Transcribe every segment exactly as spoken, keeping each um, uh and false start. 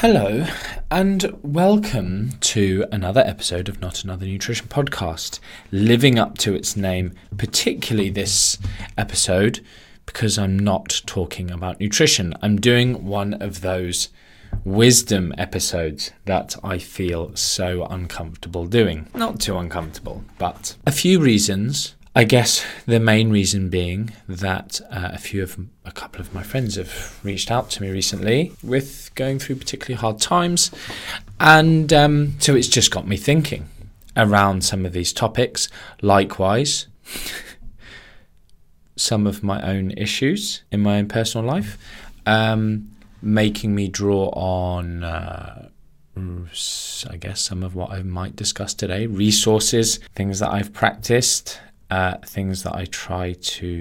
Hello and welcome to another episode of Not Another Nutrition Podcast, living up to its name, particularly this episode, because I'm not talking about nutrition. I'm doing one of those wisdom episodes that I feel so uncomfortable doing. Not too uncomfortable, but a few reasons. I guess the main reason being that uh, a few of a couple of my friends have reached out to me recently with going through particularly hard times, and um, so it's just got me thinking around some of these topics. Likewise, some of my own issues in my own personal life, um, making me draw on, uh, I guess, some of what I might discuss today: resources, things that I've practiced. Uh, things that I try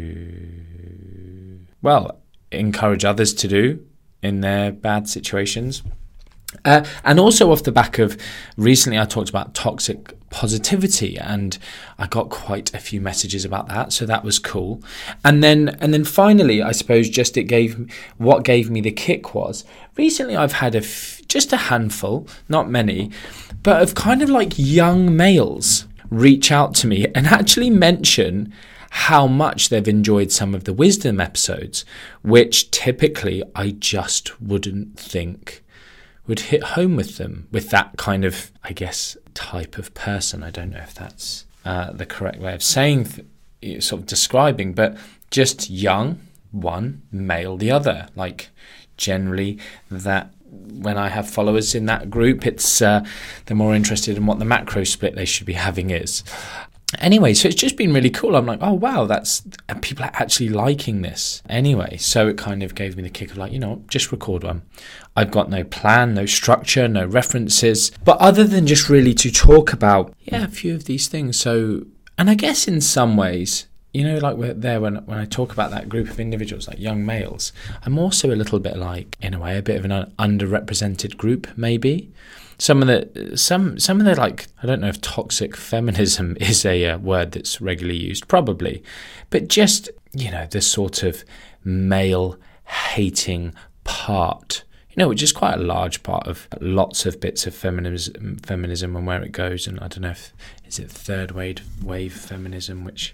to, well, encourage others to do in their bad situations. Uh, and also off the back of, recently I talked about toxic positivity, and I got quite a few messages about that, so that was cool. And then and then finally, I suppose just it gave, what gave me the kick was, recently I've had a f- just a handful, not many, but of kind of like young males reach out to me and actually mention how much they've enjoyed some of the wisdom episodes, which typically I just wouldn't think would hit home with them, with that kind of, I guess, type of person. I don't know if that's uh, the correct way of saying, th- sort of describing, but just young, one, male, the other. Like generally that when I have followers in that group, it's uh, they're more interested in what the macro split they should be having is. Anyway, so it's just been really cool. I'm like, oh wow, that's and people are actually liking this. Anyway, so it kind of gave me the kick of like, you know, just record one. I've got no plan, no structure, no references, but other than just really to talk about, yeah, a few of these things. So, and I guess in some ways, you know, like we're there when when I talk about that group of individuals, like young males, I'm also a little bit like, in a way, a bit of an underrepresented group, maybe. Some of the, some some of the like, I don't know if toxic feminism is a uh, word that's regularly used, probably, but just, you know, this sort of male-hating part, you know, which is quite a large part of lots of bits of feminism, feminism and where it goes. And I don't know if, is it third wave, wave feminism, which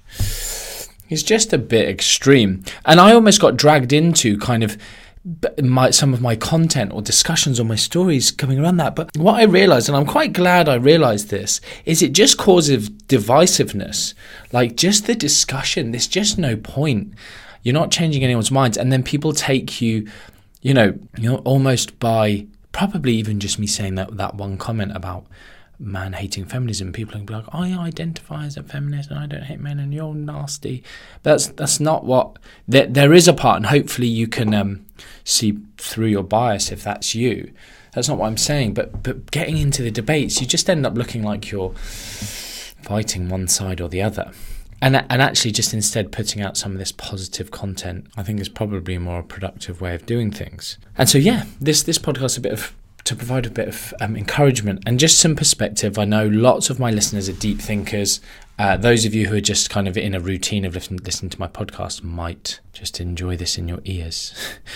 is just a bit extreme. And I almost got dragged into kind of my some of my content or discussions on my stories coming around that. But what I realised, and I'm quite glad I realised this, is it just causes divisiveness. Like just the discussion, there's just no point. You're not changing anyone's minds. And then people take you, you know, you know, almost by probably even just me saying that that one comment about man-hating feminism, people can be like, I identify as a feminist and I don't hate men and you're nasty. But that's that's not what, there, there is a part, and hopefully you can um, see through your bias if that's you. That's not what I'm saying, but but getting into the debates, you just end up looking like you're fighting one side or the other. And and actually just instead putting out some of this positive content, I think is probably a more productive way of doing things. And so, yeah, this, this podcast is a bit of, to provide a bit of um, encouragement and just some perspective. I know lots of my listeners are deep thinkers. Uh, those of you who are just kind of in a routine of listening, listening to my podcast might just enjoy this in your ears.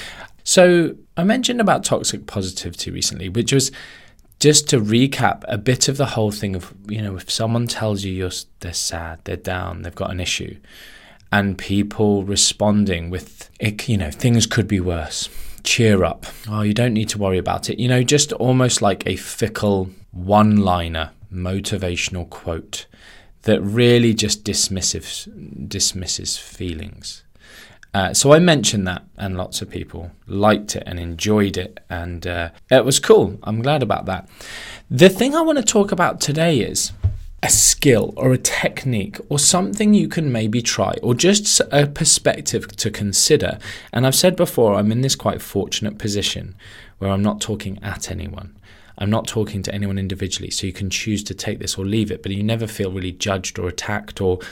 So I mentioned about toxic positivity recently, which was just to recap a bit of the whole thing of, you know, if someone tells you you're they're sad, they're down, they've got an issue, and people responding with, you know, things could be worse. Cheer up. Oh, you don't need to worry about it. You know, just almost like a fickle one-liner motivational quote that really just dismissive, dismisses feelings. Uh, so I mentioned that, and lots of people liked it and enjoyed it, and uh, it was cool. I'm glad about that. The thing I want to talk about today is a skill or a technique or something you can maybe try, or just a perspective to consider. And I've said before, I'm in this quite fortunate position where I'm not talking at anyone. I'm not talking to anyone individually, so you can choose to take this or leave it, but you never feel really judged or attacked or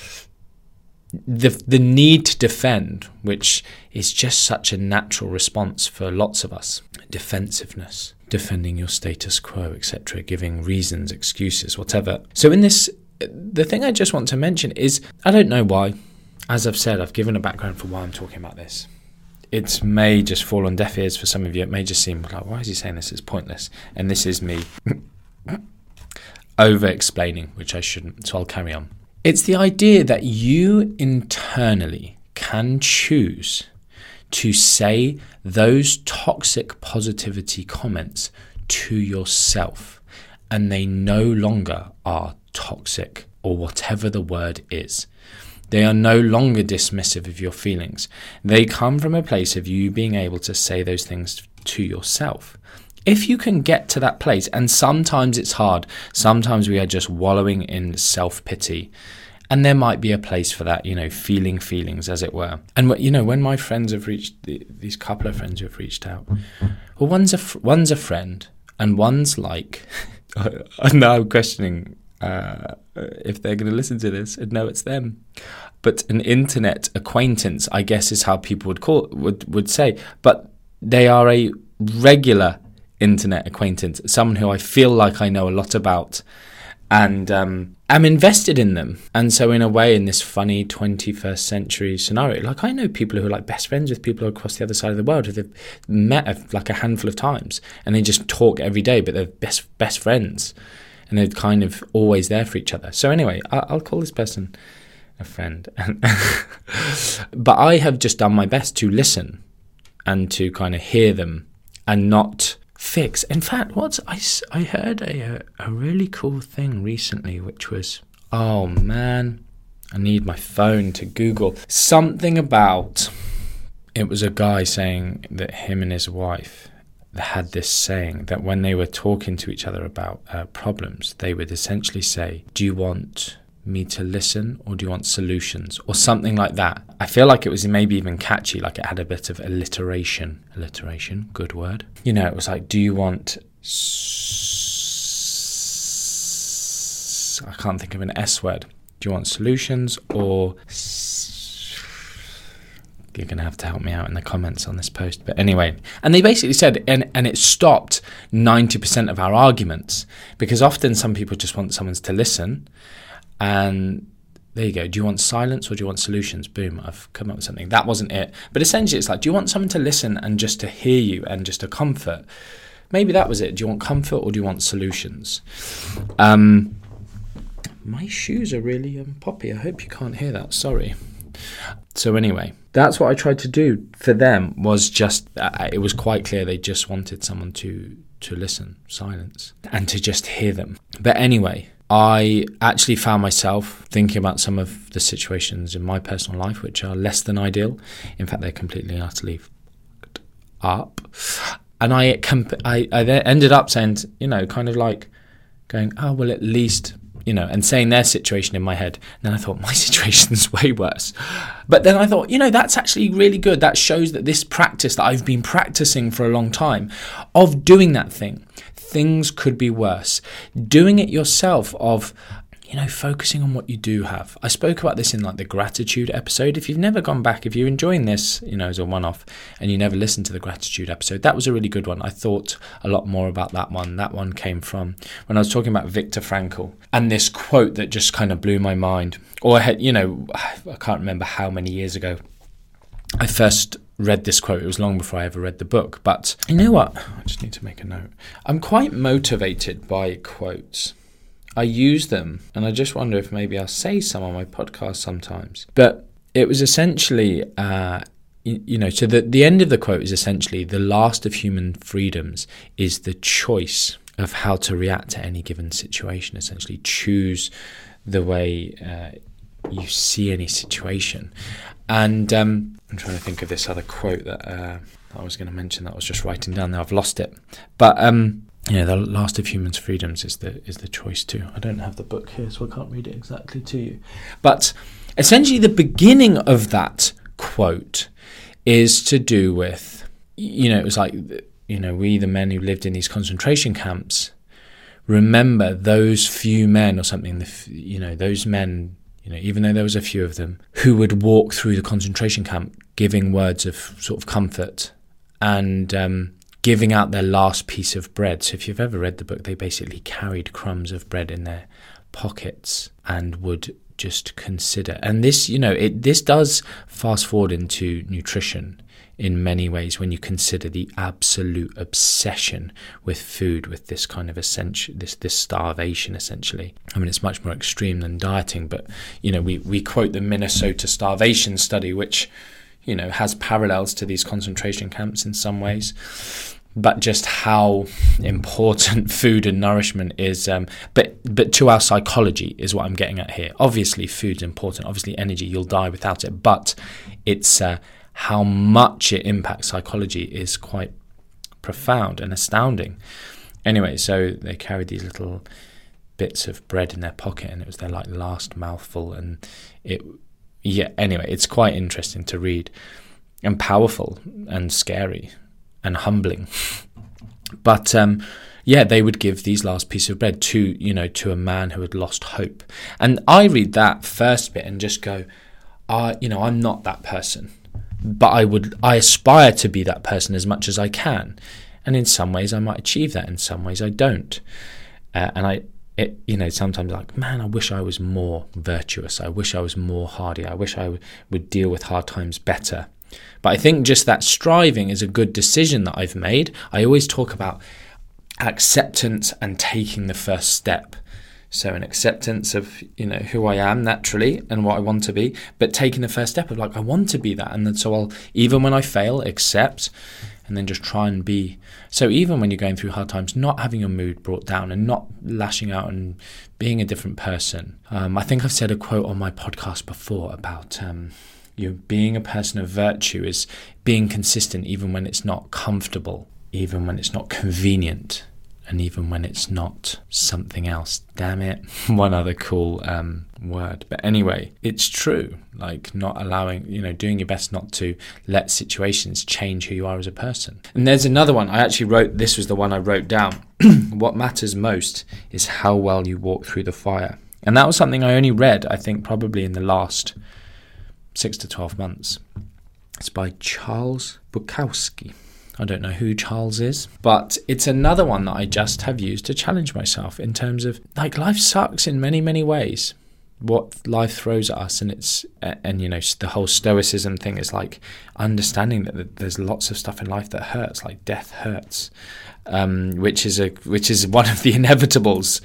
the the need to defend, which is just such a natural response for lots of us. Defensiveness, defending your status quo, et cetera, giving reasons, excuses, whatever. So in this, the thing I just want to mention is, I don't know why. As I've said, I've given a background for why I'm talking about this. it may just fall on deaf ears for some of you. It may just seem like, why is he saying this? It's pointless. And this is me over-explaining, which I shouldn't, so I'll carry on. It's the idea that you internally can choose to say those toxic positivity comments to yourself, and they no longer are toxic, or whatever the word is. They are no longer dismissive of your feelings. They come from a place of you being able to say those things to yourself. If you can get to that place, and sometimes it's hard, sometimes we are just wallowing in self-pity, and there might be a place for that, you know, feeling feelings, as it were. And, you know, when my friends have reached, these couple of friends who have reached out, well, one's a, one's a friend, and one's like, I'm now questioning uh, if they're going to listen to this and know it's them. But an internet acquaintance, I guess, is how people would call would would say. But they are a regular internet acquaintance, someone who I feel like I know a lot about, and um, I'm invested in them. And so in a way, in this funny twenty-first century scenario, like I know people who are like best friends with people across the other side of the world who they've met like a handful of times, and they just talk every day, but they're best best friends, and they're kind of always there for each other. So anyway, I, I'll call this person a friend. But I have just done my best to listen and to kind of hear them and not fix. In fact, what's I, I heard a, a really cool thing recently, which was, oh man, I need my phone to Google something about, it was a guy saying that him and his wife had this saying that when they were talking to each other about uh, problems, they would essentially say, do you want me to listen, or do you want solutions, or something like that? I feel like it was maybe even catchy, like it had a bit of alliteration. Alliteration, good word. You know, it was like, do you want s- I can't think of an S word. Do you want solutions, or s- you're going to have to help me out in the comments on this post. But anyway, and they basically said, and, and it stopped ninety percent of our arguments, because often some people just want someone to listen. And there you go. Do you want silence, or do you want solutions? Boom, I've come up with something. That wasn't it. But essentially it's like, do you want someone to listen and just to hear you and just to comfort? Maybe that was it. Do you want comfort, or do you want solutions? Um, my shoes are really um, poppy. I hope you can't hear that. Sorry. So anyway, that's what I tried to do for them, was just, uh, it was quite clear they just wanted someone to, to listen, silence, and to just hear them. But anyway, I actually found myself thinking about some of the situations in my personal life which are less than ideal. In fact, they're completely and utterly fucked up. And I, comp- I, I then ended up saying, you know, kind of like going, oh, well, at least, you know, and saying their situation in my head. And then I thought, my situation's way worse. But then I thought, you know, that's actually really good. That shows that this practice that I've been practicing for a long time of doing that thing, things could be worse. Doing it yourself, of, you know, focusing on what you do have. I spoke about this in like the gratitude episode. If you've never gone back, if you're enjoying this, you know, as a one-off, and you never listened to the gratitude episode, that was a really good one. I thought a lot more about that one. That one came from when I was talking about Viktor Frankl, and this quote that just kind of blew my mind. Or I had, you know, I can't remember how many years ago I first read this quote. It was long before I ever read the book. But you know what? I just need to make a note. I'm quite motivated by quotes. I use them, and I just wonder if maybe I'll say some on my podcast sometimes. But it was essentially, uh, you, you know, so the, the end of the quote is essentially, the last of human freedoms is the choice of how to react to any given situation. Essentially, choose the way uh, you see any situation. And um, I'm trying to think of this other quote that uh, I was going to mention that I was just writing down there. I've lost it. But um, yeah, the last of humans' freedoms is the is the choice too. I don't have the book here, so I can't read it exactly to you. But essentially, the beginning of that quote is to do with, you know, it was like, you know, we, the men who lived in these concentration camps, remember those few men or something, the, you know, those men, you know, even though there was a few of them, who would walk through the concentration camp giving words of sort of comfort and um, giving out their last piece of bread. So if you've ever read the book, they basically carried crumbs of bread in their pockets and would just consider. And this, you know, it this does fast forward into nutrition, in many ways when you consider the absolute obsession with food, with this kind of essential, this this starvation essentially. I mean, it's much more extreme than dieting, but you know, we we quote the Minnesota starvation study, which you know has parallels to these concentration camps in some ways. But just how important food and nourishment is, um, but but to our psychology is what I'm getting at here. Obviously, food's important. Obviously, energy, you'll die without it. But it's uh, how much it impacts psychology is quite profound and astounding. Anyway, so they carried these little bits of bread in their pocket, and it was their like last mouthful. And it, yeah. Anyway, it's quite interesting to read, and powerful and scary. And humbling, but um, yeah, they would give these last piece of bread to you know to a man who had lost hope. And I read that first bit and just go, uh, you know, I'm not that person, but I would, I aspire to be that person as much as I can. And in some ways, I might achieve that. In some ways, I don't. Uh, and I, it, you know, sometimes like, man, I wish I was more virtuous. I wish I was more hardy. I wish I w- would deal with hard times better. But I think just that striving is a good decision that I've made. I always talk about acceptance and taking the first step. So an acceptance of, you know, who I am naturally and what I want to be, but taking the first step of like, I want to be that. And then so I'll, even when I fail, accept and then just try and be. So even when you're going through hard times, not having your mood brought down and not lashing out and being a different person. Um, I think I've said a quote on my podcast before about, um, you know, being a person of virtue is being consistent even when it's not comfortable, even when it's not convenient, and even when it's not something else. Damn it. One other cool um, word. But anyway, it's true. Like not allowing, you know, doing your best not to let situations change who you are as a person. And there's another one. I actually wrote, this was the one I wrote down. What matters most is how well you walk through the fire. And that was something I only read, I think, probably in the last six to twelve months. It's by Charles Bukowski. I don't know who Charles is, but it's another one that I just have used to challenge myself in terms of like life sucks in many, many ways. What life throws at us, and it's and you know the whole stoicism thing is like understanding that there's lots of stuff in life that hurts, like death hurts, um, which is a which is one of the inevitables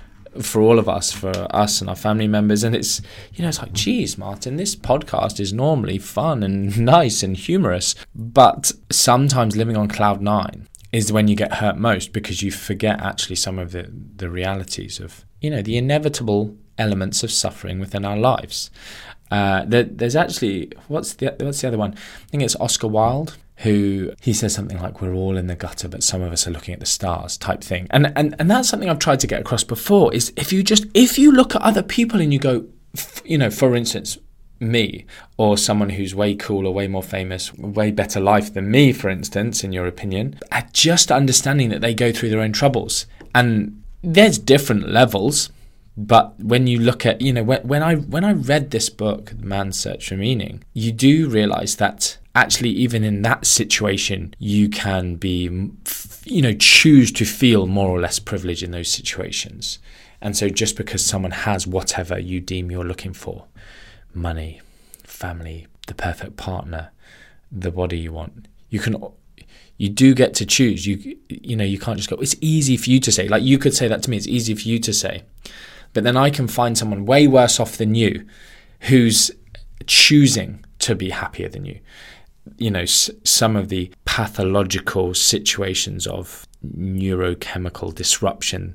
for all of us, for us and our family members. And it's, you know, it's like, geez, Martin, this podcast is normally fun and nice and humorous, but sometimes living on cloud nine is when you get hurt most, because you forget actually some of the, the realities of, you know, the inevitable elements of suffering within our lives. Uh, there, there's actually, what's the, what's the other one? I think it's Oscar Wilde, who he says something like, we're all in the gutter, but some of us are looking at the stars type thing. And, and and that's something I've tried to get across before, is if you just, if you look at other people and you go, you know, for instance, me or someone who's way cooler, way more famous, way better life than me, for instance, in your opinion, at just understanding that they go through their own troubles. And there's different levels. But when you look at, you know, when, when I when I read this book, Man's Search for Meaning, you do realize that actually even in that situation, you can be, you know, choose to feel more or less privileged in those situations. And so just because someone has whatever you deem you're looking for, money, family, the perfect partner, the body you want, you can... You do get to choose. You you know, you can't just go, it's easy for you to say. Like you could say that to me, it's easy for you to say. But then I can find someone way worse off than you who's choosing to be happier than you. You know, s- some of the pathological situations of neurochemical disruption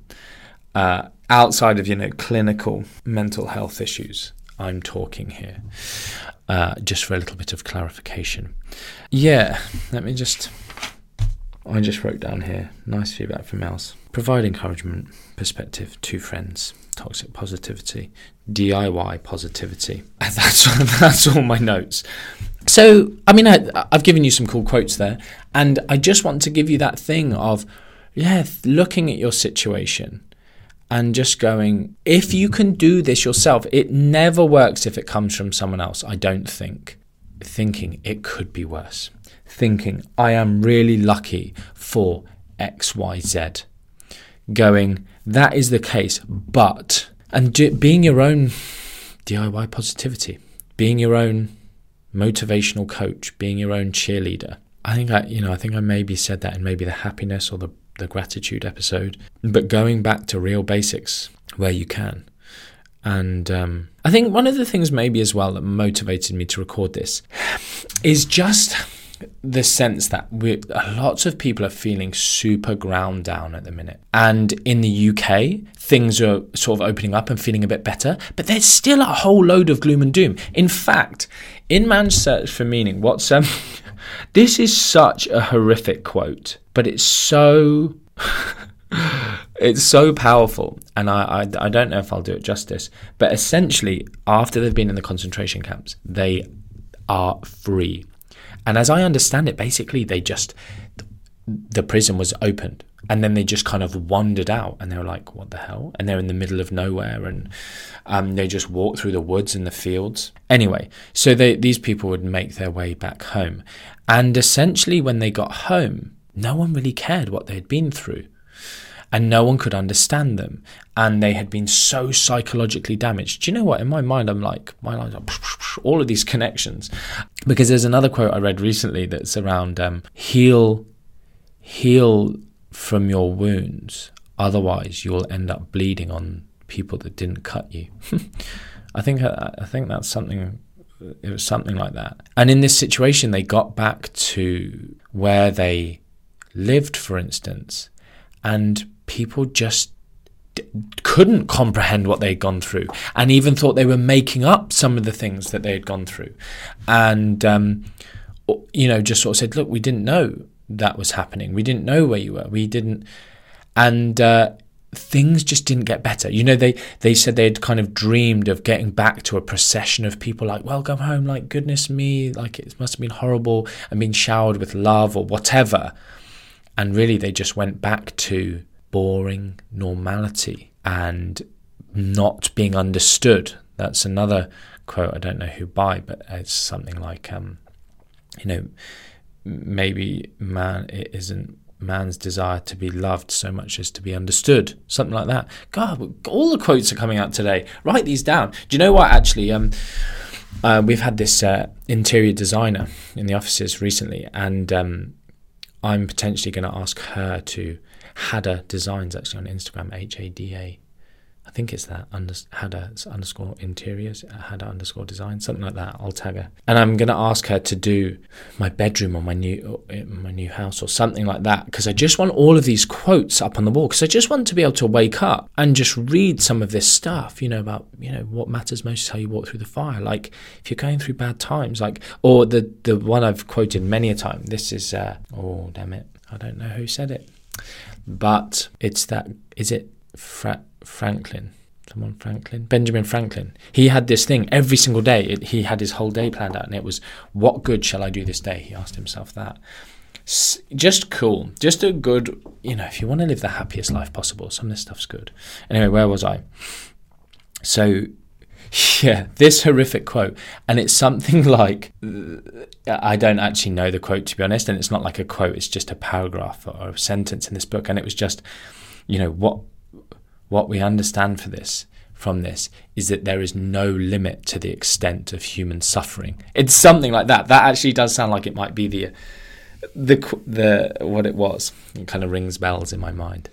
uh, outside of, you know, clinical mental health issues. I'm talking here, uh, just for a little bit of clarification. Yeah, let me just... I just wrote down here, nice feedback from Els. Provide encouragement, perspective, two friends, toxic positivity, D I Y positivity. That's that's all my notes. So, I mean, I, I've given you some cool quotes there, and I just want to give you that thing of, yeah, looking at your situation and just going, if you can do this yourself, it never works if it comes from someone else, I don't think. Thinking it could be worse. Thinking, I am really lucky for X, Y, Z. Going, that is the case, but, and do, being your own D I Y positivity, being your own motivational coach, being your own cheerleader. I think I, you know, I think I maybe said that in maybe the happiness or the, the gratitude episode, but going back to real basics where you can. And um, I think one of the things maybe as well that motivated me to record this is just the sense that we lots of people are feeling super ground down at the minute. And in the U K, things are sort of opening up and feeling a bit better, but there's still a whole load of gloom and doom. In fact, in Man's Search for Meaning, what's um, this is such a horrific quote, but it's so it's so powerful, and I, I I don't know if I'll do it justice. But essentially, after they've been in the concentration camps, they are free. And as I understand it, basically they just, the prison was opened and then they just kind of wandered out and they were like, what the hell? And they're in the middle of nowhere and um, they just walked through the woods and the fields. Anyway, so they, these people would make their way back home. And essentially when they got home, no one really cared what they'd been through. And no one could understand them. And they had been so psychologically damaged. Do you know what? In my mind, I'm like, my mind's like, all of these connections. Because there's another quote I read recently that's around um, heal, heal from your wounds. Otherwise, you will end up bleeding on people that didn't cut you. I think I think that's something. It was something like that. And in this situation, they got back to where they lived, for instance, and people just d- couldn't comprehend what they'd gone through and even thought they were making up some of the things that they had gone through. And, um, you know, just sort of said, look, we didn't know that was happening. We didn't know where you were. We didn't. And uh, things just didn't get better. You know, they, they said they'd kind of dreamed of getting back to a procession of people like, welcome home, like, goodness me, like it must have been horrible, and being showered with love or whatever. And really, they just went back to boring normality and not being understood. That's another quote, I don't know who by, but it's something like, um, you know, maybe man, it isn't man's desire to be loved so much as to be understood. Something like that. God, all the quotes are coming out today. Write these down. Do you know what, actually? Um, uh, we've had this uh, interior designer in the offices recently, and um, I'm potentially going to ask her to Hada Designs, actually on Instagram, H A D A. I think it's that, under, Hada underscore interiors, Hada underscore design, something like that. I'll tag her. And I'm going to ask her to do my bedroom or my new my new house or something like that, because I just want all of these quotes up on the wall, because I just want to be able to wake up and just read some of this stuff, you know, about, you know, what matters most is how you walk through the fire. Like, if you're going through bad times, like, or the, the one I've quoted many a time, this is, uh, oh, damn it, I don't know who said it, but it's that, is it Fra- Franklin, someone Franklin, Benjamin Franklin. He had this thing every single day. It, he had his whole day planned out, and it was, what good shall I do this day? He asked himself that. S- just cool. Just a good, you know, if you want to live the happiest life possible, some of this stuff's good. Anyway, where was I? So, yeah, this horrific quote, and it's something like, I don't actually know the quote, to be honest, and it's not like a quote, it's just a paragraph or a sentence in this book, and it was just, you know, what What we understand for this, from this, is that there is no limit to the extent of human suffering. It's something like that. That actually does sound like it might be the, the, the what it was. It kind of rings bells in my mind.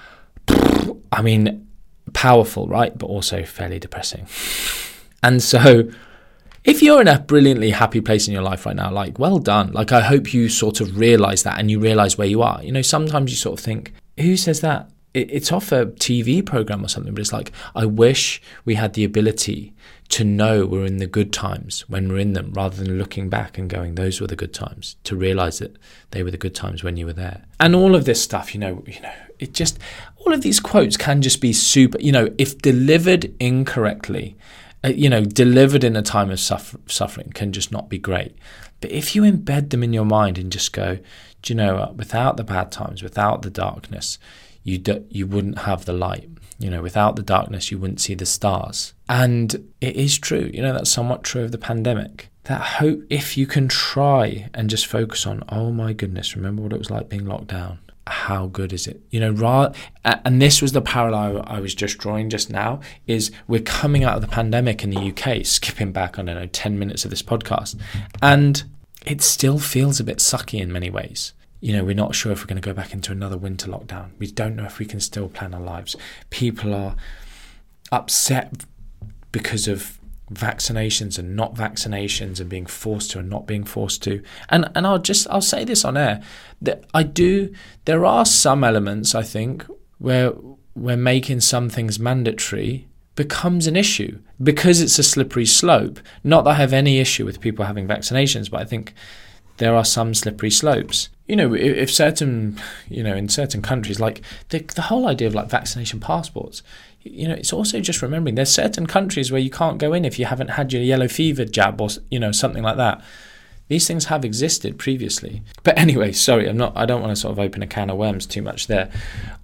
I mean, powerful, right? But also fairly depressing. And so, if you're in a brilliantly happy place in your life right now, like, well done. Like, I hope you sort of realise that and you realise where you are. You know, sometimes you sort of think, who says that? It's off a T V program or something, but it's like, I wish we had the ability to know we're in the good times when we're in them, rather than looking back and going, those were the good times, to realise that they were the good times when you were there. And all of this stuff, you know, you know, it just, all of these quotes can just be super, you know, if delivered incorrectly, uh, you know, delivered in a time of suffer- suffering can just not be great. But if you embed them in your mind and just go, do you know what, without the bad times, without the darkness, you do, you wouldn't have the light. You know, without the darkness, you wouldn't see the stars. And it is true. You know, that's somewhat true of the pandemic. That hope, if you can try and just focus on, oh my goodness, remember what it was like being locked down. how good is it? You know, ra- and this was the parallel I was just drawing just now, is we're coming out of the pandemic in the U K, skipping back, I don't know, ten minutes of this podcast, and it still feels a bit sucky in many ways. You know, we're not sure if we're going to go back into another winter lockdown. We don't know if we can still plan our lives. People are upset because of vaccinations and not vaccinations, and being forced to and not being forced to. And and I'll just I'll say this on air, that I do there are some elements, I think, where where making some things mandatory becomes an issue, because it's a slippery slope. Not that I have any issue with people having vaccinations, but I think there are some slippery slopes. You know, if, if certain, you know, in certain countries, like the the whole idea of like vaccination passports, you know, it's also just remembering there's certain countries where you can't go in if you haven't had your yellow fever jab or, you know, something like that. These things have existed previously. But anyway, sorry, I'm not, I don't want to sort of open a can of worms too much there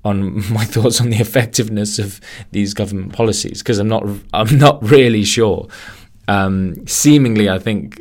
on my thoughts on the effectiveness of these government policies, because I'm not, I'm not really sure. Um, seemingly, I think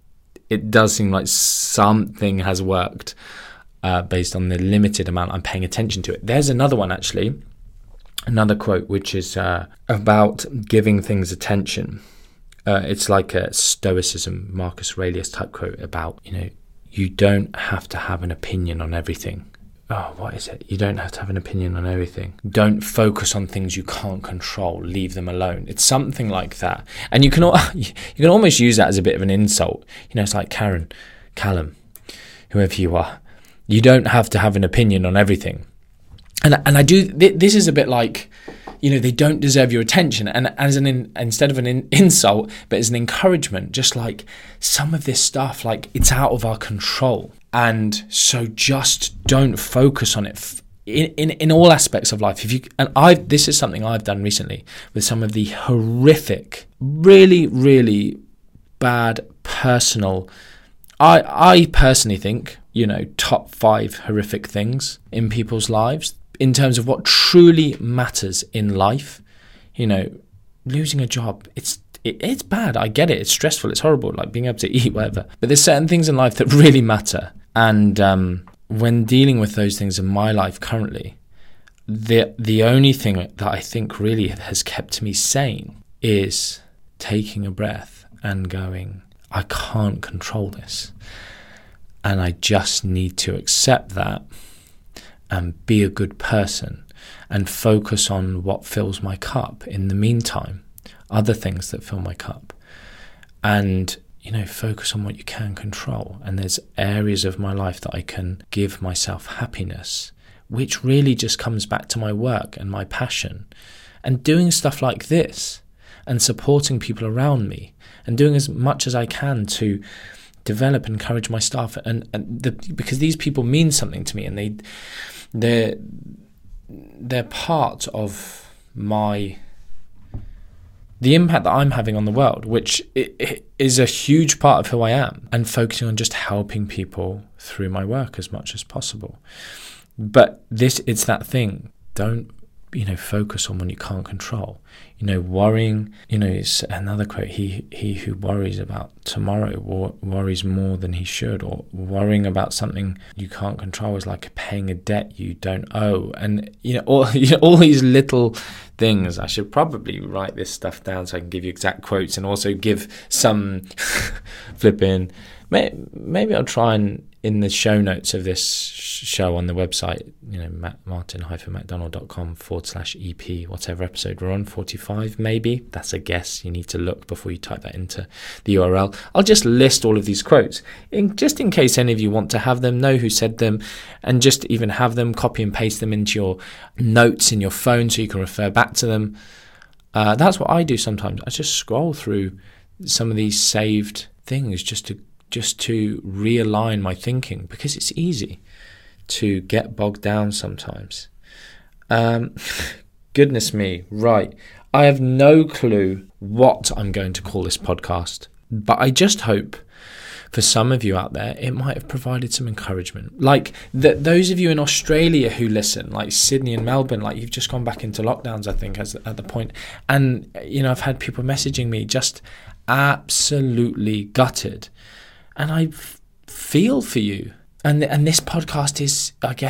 it does seem like something has worked uh, based on the limited amount I'm paying attention to it. There's another one, actually. Another quote, which is uh, about giving things attention. Uh, it's like a Stoicism, Marcus Aurelius type quote about, you know, you don't have to have an opinion on everything. Oh, what is it? You don't have to have an opinion on everything. Don't focus on things you can't control. Leave them alone. It's something like that. And you can you can almost use that as a bit of an insult. You know, it's like Karen, Callum, whoever you are. You don't have to have an opinion on everything. And and I do. This is a bit like, you know, they don't deserve your attention. And as an in, instead of an in, insult, but as an encouragement, just like some of this stuff, like it's out of our control. And so just don't focus on it in, in, in all aspects of life. If you and I, this is something I've done recently with some of the horrific, really, really bad personal. I I personally think, you know, top five horrific things in people's lives in terms of what truly matters in life. You know, losing a job, it's it, it's bad. I get it. It's stressful. It's horrible, like being able to eat, whatever. But there's certain things in life that really matter. And um, when dealing with those things in my life currently, the the only thing that I think really has kept me sane is taking a breath and going, I can't control this. And I just need to accept that and be a good person and focus on what fills my cup in the meantime, other things that fill my cup. And, you know, focus on what you can control. And there's areas of my life that I can give myself happiness, which really just comes back to my work and my passion. And doing stuff like this and supporting people around me and doing as much as I can to develop and encourage my staff, and, and the, because these people mean something to me, and they they're they're part of my the impact that I'm having on the world, which it, it is a huge part of who I am, and focusing on just helping people through my work as much as possible. But this it's that thing, don't you know focus on what you can't control. You know, worrying, you know, it's another quote, he he who worries about tomorrow wor- worries more than he should, or worrying about something you can't control is like paying a debt you don't owe. And, you know, all, you know, all these little things. I should probably write this stuff down so I can give you exact quotes and also give some flipping, may, maybe I'll try and, in the show notes of this show on the website, you know, matt martin dash mcdonald dot com forward slash EP, whatever episode we're on, forty-five maybe. That's a guess. You need to look before you type that into the U R L. I'll just list all of these quotes, in, just in case any of you want to have them, know who said them, and just even have them, copy and paste them into your notes in your phone so you can refer back to them. Uh, that's what I do sometimes. I just scroll through some of these saved things just to just to realign my thinking, because it's easy to get bogged down sometimes. Um, goodness me, right. I have no clue what I'm going to call this podcast, but I just hope for some of you out there, it might have provided some encouragement. Like the, those of you in Australia who listen, like Sydney and Melbourne, like you've just gone back into lockdowns, I think, as at the point. And, you know, I've had people messaging me just absolutely gutted. And I f- feel for you. And and this podcast is, I guess it's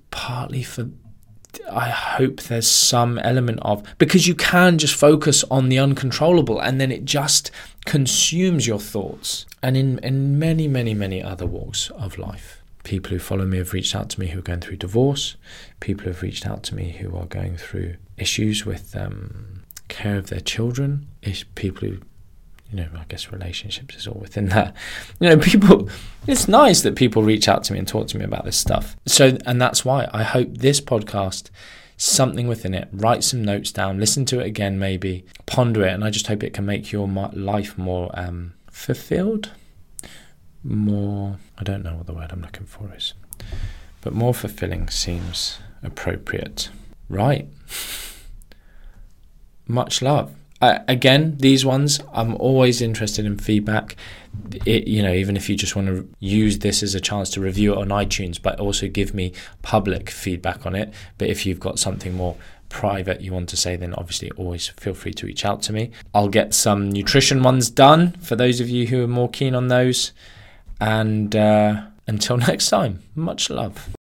partly for, I hope there's some element of, because you can just focus on the uncontrollable and then it just consumes your thoughts. And in, in many, many, many other walks of life, people who follow me have reached out to me who are going through divorce. People have reached out to me who are going through issues with um, care of their children. It's people who, you know, I guess relationships is all within that. You know, people, it's nice that people reach out to me and talk to me about this stuff. So, and that's why I hope this podcast, something within it, write some notes down, listen to it again, maybe ponder it. And I just hope it can make your life more um, fulfilled, more, I don't know what the word I'm looking for is, but more fulfilling seems appropriate. Right. Much love. Uh, again, these ones, I'm always interested in feedback. It, you know, even if you just want to use this as a chance to review it on iTunes, but also give me public feedback on it. But if you've got something more private you want to say, then obviously always feel free to reach out to me. I'll get some nutrition ones done for those of you who are more keen on those. And uh, until next time, much love.